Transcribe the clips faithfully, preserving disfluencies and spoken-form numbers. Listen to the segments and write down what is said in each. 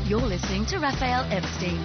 You're listening to Raphael Epstein.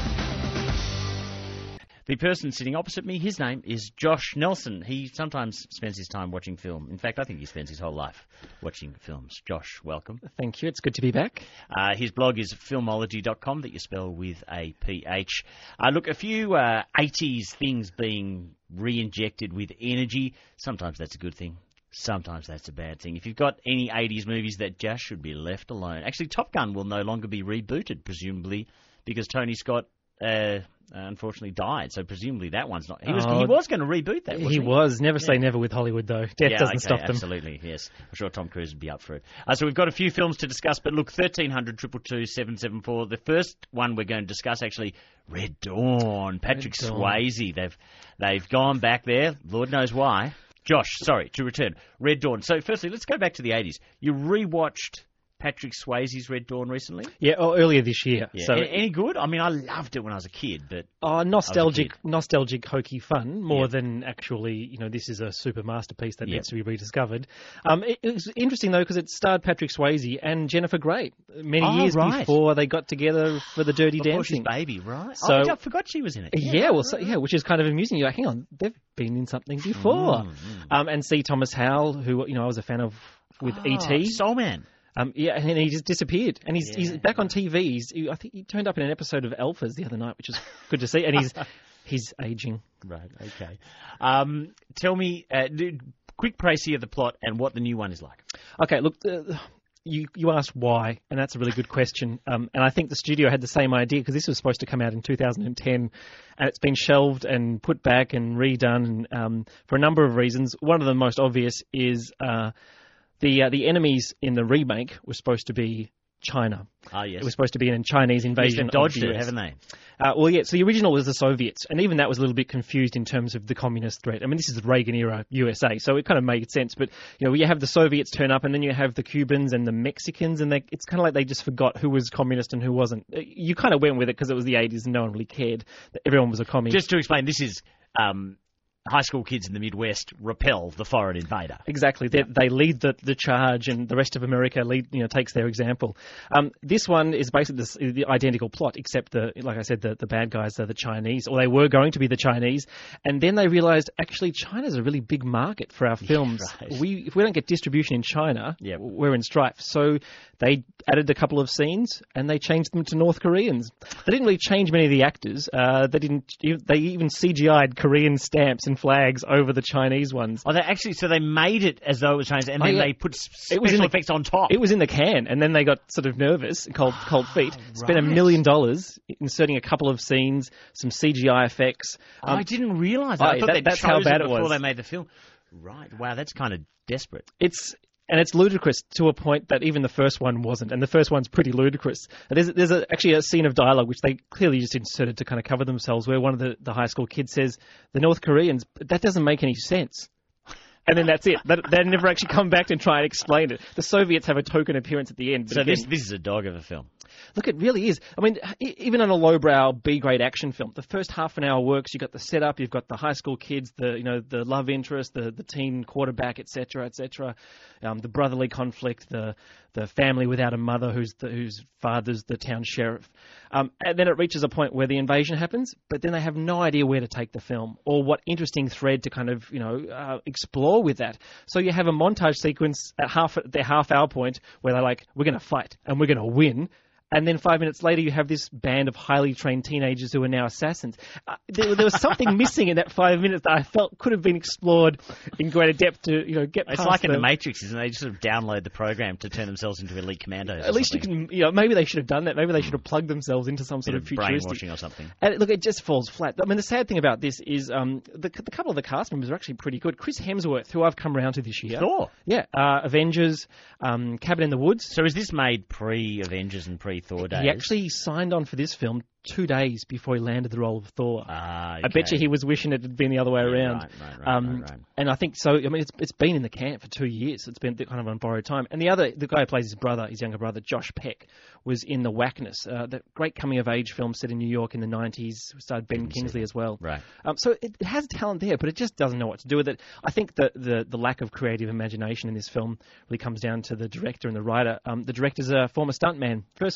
The person sitting opposite me, his name is Josh Nelson. He sometimes spends his time watching film. In fact, I think he spends his whole life watching films. Josh, welcome. Thank you. It's good to be back. Uh, his blog is filmology dot com, that you spell with a P H. Uh, look, a few uh, eighties things being re-injected with energy. Sometimes that's a good thing. Sometimes that's a bad thing. If you've got any eighties movies that just should be left alone. Actually, Top Gun will no longer be rebooted, presumably, because Tony Scott uh, unfortunately died. So presumably that one's not... He was, oh, he was going to reboot that, wasn't he? He was. Never yeah. say never with Hollywood, though. Death yeah, doesn't okay, stop them. Absolutely, yes. I'm sure Tom Cruise would be up for it. Uh, so we've got a few films to discuss, but look, thirteen hundred, two two two, seven seven four. The first one we're going to discuss, actually, Red Dawn. Patrick Red Dawn. Swayze. They've, they've gone back there. Lord knows why. Josh, sorry, to return. Red Dawn. So firstly, let's go back to the eighties. You rewatched Patrick Swayze's Red Dawn recently? Yeah, oh, earlier this year. Yeah. So, any, any good? I mean, I loved it when I was a kid, but... Oh, nostalgic, nostalgic, hokey fun, more Yeah. than actually, you know, this is a super masterpiece that Yeah. needs to be rediscovered. Um, it, it was interesting, though, because it starred Patrick Swayze and Jennifer Grey many Oh, years right. before they got together for the Dirty Before Dancing. she's baby, right? So- oh, I forgot she was in it. Yeah, well, so, yeah, which is kind of amusing. You're like, hang on, they've been in something before. Mm, mm. Um, and C. Thomas Howell, who, you know, I was a fan of with Oh, E T Soul Man. Um, yeah, and then he just disappeared, and he's Yeah. he's back on T V. He's, he, I think he turned up in an episode of Alphas the other night, which is good to see. And he's he's aging. Right, okay. Um, tell me, uh, do, quick précis of the plot and what the new one is like. Okay, look, uh, you you asked why, and that's a really good question. Um, and I think the studio had the same idea because this was supposed to come out in two thousand ten, and it's been shelved and put back and redone um, for a number of reasons. One of the most obvious is uh, the uh, the enemies in the remake were supposed to be China. Ah, yes. It was supposed to be a Chinese invasion They've dodged of the it, U S. haven't they? Uh, well, yeah, so the original was the Soviets, and even that was a little bit confused in terms of the communist threat. I mean, this is the Reagan-era U S A, so it kind of made sense. But, you know, you have the Soviets turn up, and then you have the Cubans and the Mexicans, and they, it's kind of like they just forgot who was communist and who wasn't. You kind of went with it because it was the eighties and no one really cared that everyone was a communist. Just to explain, this is um, high school kids in the Midwest repel the foreign invader. Exactly. They, they lead the, the charge, and the rest of America lead, you know, takes their example. Um, this one is basically this, the identical plot, except the, like I said, the, the bad guys are the Chinese, or they were going to be the Chinese, and then they realised actually China's a really big market for our films. Yeah, right. We if we don't get distribution in China, Yep. we're in strife. So they added a couple of scenes, and they changed them to North Koreans. They didn't really change many of the actors. Uh, they didn't. They even C G I'd Korean stamps and flags over the Chinese ones. Oh, they actually, so they made it as though it was Chinese, and Oh, then yeah. they put s- It was special in the- effects on top. It was in the can, and then they got sort of nervous, cold, cold feet. Spent a right. million dollars inserting a couple of scenes, some C G I effects. Oh, Um, I didn't realise that. I oh, thought that- they'd that's how chosen bad it before was. they made the film. Right. Wow, that's kind of desperate. It's and it's ludicrous to a point that even the first one wasn't, and the first one's pretty ludicrous. There's there's a, actually a scene of dialogue which they clearly just inserted to kind of cover themselves, where one of the, the high school kids says, "The North Koreans," that doesn't make any sense. And then that's it. They, they never actually come back and try and explain it. The Soviets have a token appearance at the end. But So again, this this is a dog of a film. Look, it really is. I mean, e- even on a lowbrow B-grade action film, the first half an hour works. You've got the setup, you've got the high school kids, the you know the love interest, the, the teen quarterback, et cetera, et cetera. Um, the brotherly conflict, the the family without a mother who's the, whose father's the town sheriff. Um, and then it reaches a point where the invasion happens, but then they have no idea where to take the film or what interesting thread to kind of you know uh, explore with that. So you have a montage sequence at half at their half hour point where they're like, "We're going to fight and we're going to win." And then five minutes later, you have this band of highly trained teenagers who are now assassins. Uh, there, there was something missing in that five minutes that I felt could have been explored in greater depth to, you know, get It's past like in the, the Matrix, isn't it? They just sort of download the program to turn themselves into elite commandos. or At least you something. can, you know, maybe they should have done that. Maybe they should have plugged themselves into some sort Bit of of futuristic. brainwashing or something. And look, it just falls flat. I mean, the sad thing about this is um, the, the couple of the cast members are actually pretty good. Chris Hemsworth, who I've come around to this year. Thor. Yeah, uh, Avengers, um, Cabin in the Woods. So is this made pre-Avengers and pre-Thor days? He actually signed on for this film two days before he landed the role of Thor. Ah, I bet you he was wishing it had been the other way Yeah, around. right, right, right, um, right, right. And I think so. I mean, it's it's been in the camp for two years. It's been kind of on borrowed time. And the other, the guy who plays his brother, his younger brother, Josh Peck, was in The Whackness, uh, the great coming of age film set in New York in the nineties. Starred Ben Kingsley as well. Right. Um, so it, it has talent there, but it just doesn't know what to do with it. I think that the the lack of creative imagination in this film really comes down to the director and the writer. Um, the director's a former stuntman. First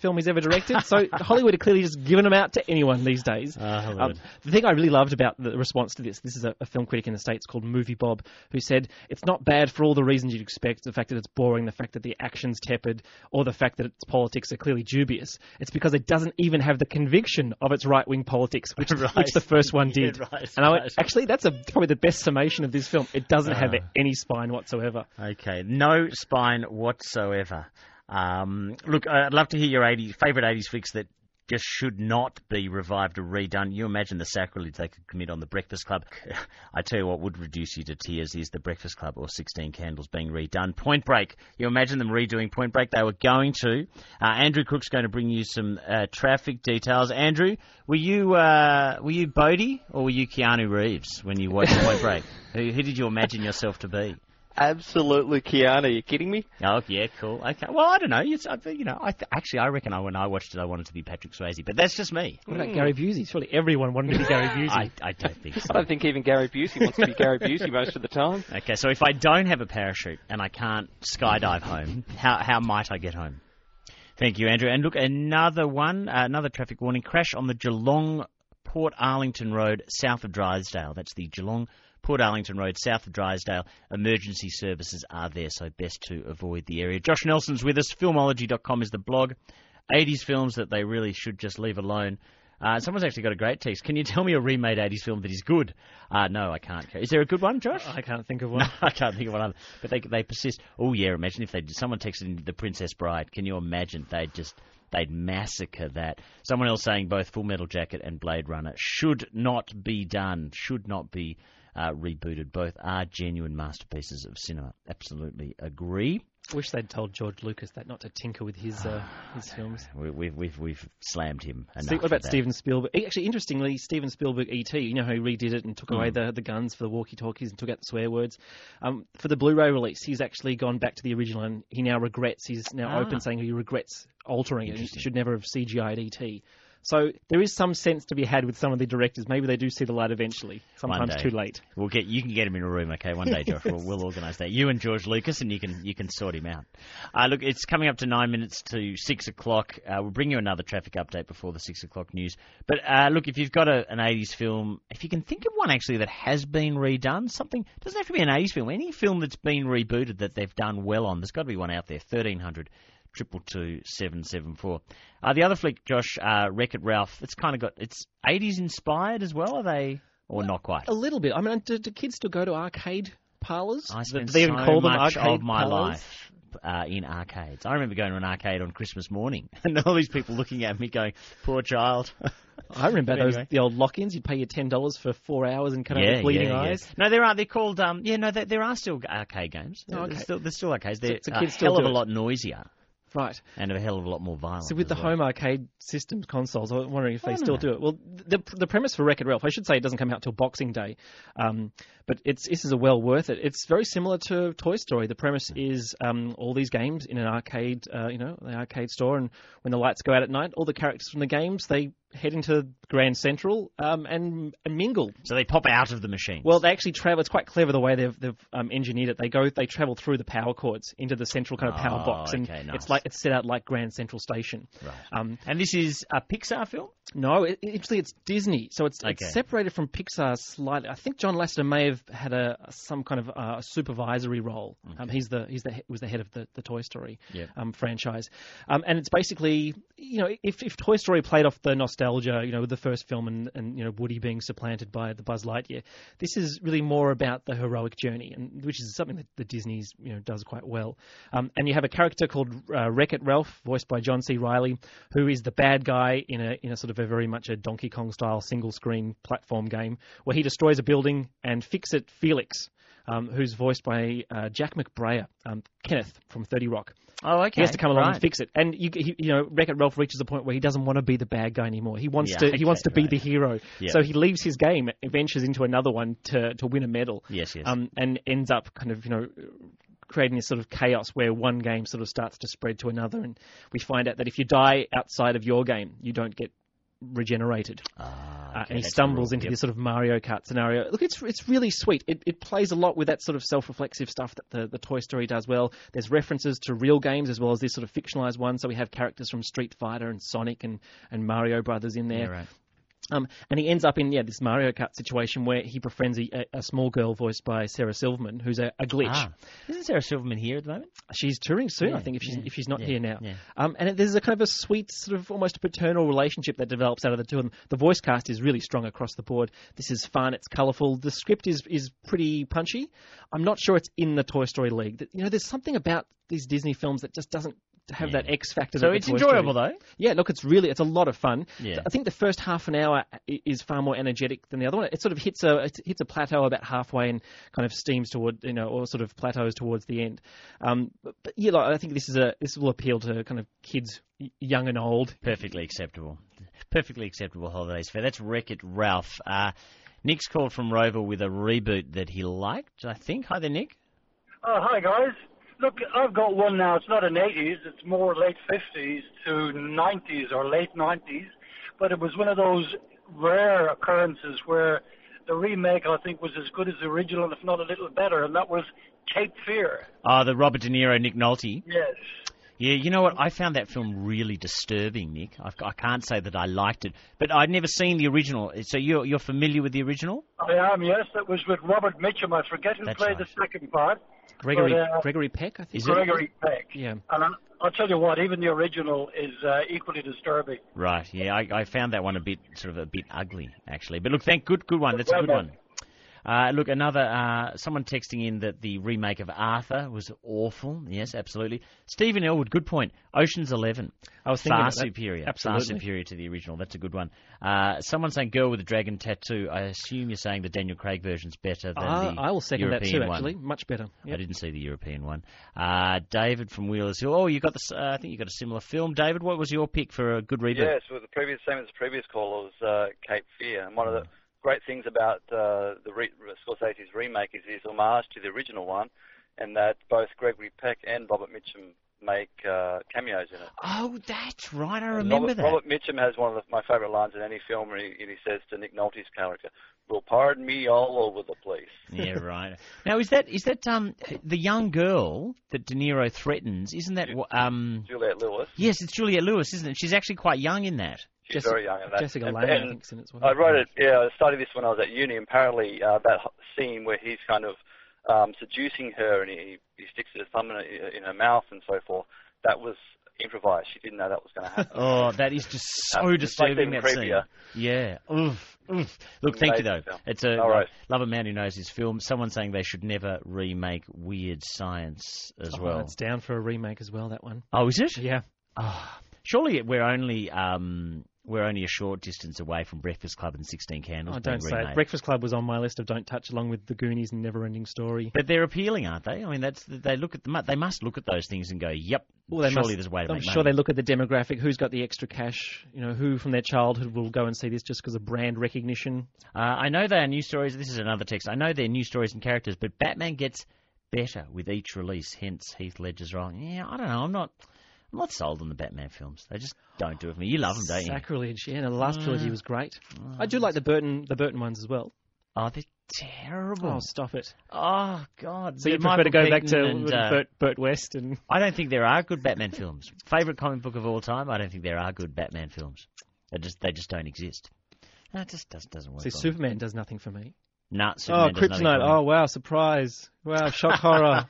film he's ever directed. So Hollywood are clearly just giving them out to anyone these days. Uh, um, the thing I really loved about the response to this, this is a, a film critic in the States called Movie Bob, who said, it's not bad for all the reasons you'd expect, the fact that it's boring, the fact that the action's tepid, or the fact that its politics are clearly dubious. It's because it doesn't even have the conviction of its right-wing politics, which, right. which the first one did. Yeah, right, and I went, right. actually, that's a, probably the best summation of this film. It doesn't Uh. have any spine whatsoever. Okay, no spine whatsoever. Um, look, I'd love to hear your eighties, favourite eighties flicks that just should not be revived or redone. You imagine the sacrilege they could commit on The Breakfast Club. I tell you what would reduce you to tears is The Breakfast Club or sixteen Candles being redone. Point Break. You imagine them redoing Point Break. They were going to. Uh, Andrew Cook's going to bring you some uh, traffic details. Andrew, were you uh, were you Bodhi or were you Keanu Reeves when you watched Point Break? Who, who did you imagine yourself to be? Absolutely, Keanu. Are you kidding me? Oh, yeah, cool. Okay. Well, I don't know. It's, I, you know, I th- actually, I reckon I, when I watched it, I wanted to be Patrick Swayze, but that's just me. What about Gary Busey? Surely everyone wanted to be Gary Busey. I, I don't think so. I don't think even Gary Busey wants to be Gary Busey most of the time. Okay, so if I don't have a parachute and I can't skydive home, how how might I get home? Thank you, Andrew. And look, another one, uh, another traffic warning. Crash on the Geelong Port Arlington Road, south of Drysdale. That's the Geelong Port Arlington Road, south of Drysdale. Emergency services are there, so best to avoid the area. Josh Nelson's with us. Filmology dot com is the blog. eighties films that they really should just leave alone. Uh, someone's actually got a great text. Can you tell me a remade eighties film that is good? Uh, no, I can't. Is there a good one, Josh? I can't think of one. No, I can't think of one other. But they they persist. Oh, yeah, imagine if they someone texted in The Princess Bride. Can you imagine? They'd just... They'd massacre that. Someone else saying both Full Metal Jacket and Blade Runner should not be done, should not be uh, rebooted. Both are genuine masterpieces of cinema. Absolutely agree. Wish they'd told George Lucas that not to tinker with his uh, his films. We, we've we've we've slammed him enough. Steve, what about for that. Steven Spielberg? Actually, interestingly, Steven Spielberg E T. You know how he redid it and took Mm. away the, the guns for the walkie-talkies and took out the swear words. Um, for the Blu-ray release, he's actually gone back to the original and he now regrets. He's now Ah. open saying he regrets altering it. He Interesting. should never have C G I'd E T. So there is some sense to be had with some of the directors. Maybe they do see the light eventually. Sometimes One day. too late. We'll get you can get him in a room, okay? One day, Josh, we'll, we'll organise that. You and George Lucas, and you can you can sort him out. Uh, look, it's coming up to nine minutes to six o'clock. Uh, we'll bring you another traffic update before the six o'clock news. But uh, look, if you've got a, an eighties film, if you can think of one actually that has been redone, something doesn't have to be an eighties film. Any film that's been rebooted that they've done well on, there's got to be one out there. Thirteen hundred. Triple two seven seven four. Uh, the other flick, Josh, uh, Wreck-It Ralph. It's kind of got it's eighties inspired as well. Are they or not quite? A little bit. I mean, do, do kids still go to arcade parlours? I spent do they even so call them much arcade of my parlours? life uh, in arcades. I remember going to an arcade on Christmas morning, and all these people looking at me, going, "Poor child." I remember But those anyway. the old lock-ins. You'd pay your ten dollars for four hours and cut out yeah, with bleeding yeah, eyes. yeah. No, there are. They're called. Um, yeah, no, there, there are still arcade games. Oh, okay. There's still, there's still arcades. They're so a kids still hell of do a it. lot noisier Right. and a hell of a lot more violent. So with as the well. home arcade systems consoles, I'm wondering if I they don't still know. do it. Well, the the premise for Wreck-It Ralph, I should say, it doesn't come out till Boxing Day, um, but it's this is a well worth it. It's very similar to Toy Story. The premise is um, all these games in an arcade, uh, you know, the arcade store, and when the lights go out at night, all the characters from the games they head into Grand Central um, and, and mingle. So they pop out of the machine. Well, they actually travel. It's quite clever the way they've, they've um, engineered it. They go, they travel through the power cords into the central kind of power Oh, box, and okay, nice. it's like it's set out like Grand Central Station. right. Um, And this is a Pixar film. no, it, it- actually, it's Disney, so it's, Okay. it's separated from Pixar slightly. I think John Lasseter may have had a some kind of uh, supervisory role. Um, he's the he's the he- was the head of the, the Toy Story Yeah. um, franchise, um, and it's basically you know if, if Toy Story played off the nostalgia, you know, with the first film and, and you know Woody being supplanted by the Buzz Lightyear, this is really more about the heroic journey, and which is something that the Disney's you know does quite well. Um, and you have a character called uh, Wreck-It Ralph, voiced by John C. Reilly, who is the bad guy in a in a sort of a very much a Donkey Kong style single screen platform game where he destroys a building, and Fix-It Felix, um, who's voiced by uh, Jack McBrayer, um, Kenneth from thirty Rock. Oh, okay. He has to come along right. and fix it, and you, he, you know, Wreck-It Ralph reaches a point where he doesn't want to be the bad guy anymore. He wants Yeah, to. okay, He wants to be right. the hero. Yeah. So he leaves his game, ventures into another one to to win a medal. Yes, yes. Um, and ends up kind of you know creating this sort of chaos where one game sort of starts to spread to another, and we find out that if you die outside of your game, you don't get regenerated. Ah, Uh, okay, and he that's stumbles the rule. into Yep. this sort of Mario Kart scenario. Look, it's it's really sweet. It, it plays a lot with that sort of self-reflexive stuff that the, the Toy Story does well. There's references to real games as well as this sort of fictionalized one. So we have characters from Street Fighter and Sonic and, and Mario Brothers in there. Yeah, right. Um, and he ends up in yeah this Mario Kart situation where he befriends a, a small girl voiced by Sarah Silverman, who's a, a glitch. Ah. Isn't Sarah Silverman here at the moment? She's touring soon, Yeah, I think, if she's yeah, if she's not yeah, here now. yeah. Um, and it, there's a kind of a sweet, sort of almost paternal relationship that develops out of the two of them. The voice cast is really strong across the board. This is fun. It's colourful. The script is is pretty punchy. I'm not sure it's in the Toy Story league. That- You know, there's something about these Disney films that just doesn't have Yeah. that X factor. So that the it's Toy Story- enjoyable, though. Yeah, look, it's really it's a lot of fun. Yeah. I think the first half an hour i- is far more energetic than the other one. It sort of hits a it hits a plateau about halfway and kind of steams toward you know or sort of plateaus towards the end. Um, but, but yeah, like, I think this is a this will appeal to kind of kids, y- young and old. Perfectly acceptable. Perfectly acceptable holidays fair. That's Wreck-It Ralph. Uh, Nick's called from Rover with a reboot that he liked, I think. Hi there, Nick. Oh, hi, guys. Look, I've got one now. It's not an eighties. It's more late fifties to nineties or late nineties. But it was one of those rare occurrences where the remake, I think, was as good as the original, if not a little better, and that was Cape Fear. Oh, the Robert De Niro, Nick Nolte. Yes. Yeah, you know what? I found that film really disturbing, Nick. I, I can't say that I liked it, but I'd never seen the original. So you're you're familiar with the original? I am, yes. That was with Robert Mitchum. I forget who That's played right. the second part. Gregory But, uh, Gregory Peck, I think. Is it? Gregory Peck. Yeah. And I, I'll tell you what, even the original is uh, equally disturbing. Right. Yeah, I, I found that one a bit sort of a bit ugly, actually. But look, thank good good one. That's a good Well one. Uh, look, another uh, someone texting in that the remake of Arthur was awful. Yes, absolutely. Stephen Elwood, good point. Ocean's Eleven, I was thinking far about that. superior, Absolutely. far superior to the original. That's a good one. Uh, someone saying Girl with a Dragon Tattoo. I assume you're saying the Daniel Craig version's better than Ah, the I will second that European too. one. Actually, much better. I Yep. didn't see the European one. Uh, David from Wheelers Hill. Oh, you got this. Uh, I think you got a similar film. David, what was your pick for a good reboot? Yes, with the previous same as the previous call, it was uh, Cape Fear, and one of the great things about uh, the re- Scorsese's remake is his homage to the original one, and that both Gregory Peck and Robert Mitchum make uh, cameos in it. Oh, that's right. I And remember Robert, that. Robert Mitchum has one of the, my favourite lines in any film, and he, and he says to Nick Nolte's character, "Well, pardon me all over the place." Yeah, right. Now, is that is that um the young girl that De Niro threatens? Isn't that wh- um? Juliette Lewis, Yes, it's Juliette Lewis, isn't it? She's actually quite young in that. she's Jessica- very young in that. Jessica and, Lange, I and think, is in it as well. I wrote it, yeah, I studied this when I was at uni, and apparently uh, that h- scene where he's kind of um, seducing her and he, he sticks his thumb in, her- in her mouth and so forth, that was improvised. She didn't know that was going to happen. Oh, that is just so Uh, it's like disturbing, even that scene. creepier. Yeah. Oof, oof. Look, thank you, though. Amazing film. It's a All right. love a man who knows his film. Someone saying they should never remake Weird Science as Oh, well. it's down for a remake as well. That one. Oh, is it? Yeah. Oh, surely we're only um, we're only a short distance away from Breakfast Club and Sixteen Candles. Oh, being don't say it. remade. Breakfast Club was on my list of don't touch, along with The Goonies and Never-Ending Story. But they're appealing, aren't they? I mean, that's they look at the they must look at those things and go, "Yep, Well, they surely must- there's a way to I'm make sure money." they look at the demographic. Who's got the extra cash? You know, who from their childhood will go and see this just because of brand recognition? Uh, I know they are new stories. This is another text. I know they're new stories and characters, but Batman gets better with each release. Hence, Heath Ledger's role. Yeah, I don't know. I'm not. I'm not sold on the Batman films. They just don't do it for me. You love them, don't you? Sacrilege. Yeah, no, the last Mm. trilogy was great. I do like the Burton, the Burton ones as well. Oh, they're terrible. Oh, stop it. Oh, God. So you The prefer Michael to go back Keaton to and, uh, Burt, Burt West and I don't think there are good Batman films. Favorite comic book of all time? I don't think there are good Batman films. They just they just don't exist. No, it just doesn't, doesn't work. see, on me. Superman does nothing for me. Nah, Superman Oh, does nothing Kryptonite. for me. Oh, wow, surprise. Wow, shock horror.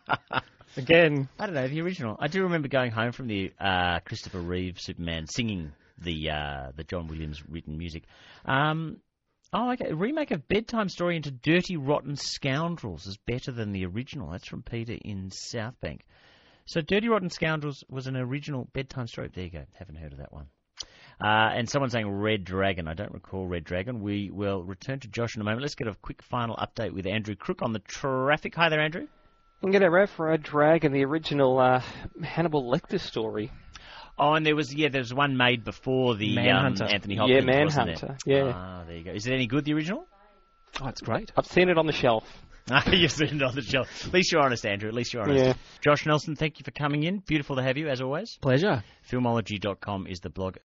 Again. I don't know, the original. I do remember going home from the uh, Christopher Reeve Superman singing the uh, the John Williams written music. Um, oh, okay. A remake of Bedtime Story into Dirty Rotten Scoundrels is better than the original. That's from Peter in Southbank. So Dirty Rotten Scoundrels was an original bedtime story. There you go. Haven't heard of that one. Uh, and someone saying Red Dragon. I don't recall Red Dragon. We will return to Josh in a moment. Let's get a quick final update with Andrew Crook on the traffic. Hi there, Andrew. I'm going to read for Red Dragon, the original uh, Hannibal Lecter story. Oh, and there was yeah, there was one made before the Manhunter. Um, Anthony Hopkins. Yeah, wasn't Manhunter, there? yeah. Ah, there you go. Is it any good, the original? Oh, it's great. I've seen it on the shelf. You've seen it on the shelf. At least you're honest, Andrew. At least you're honest. Yeah. Josh Nelson, thank you for coming in. Beautiful to have you, as always. Pleasure. Filmology dot com is the blog.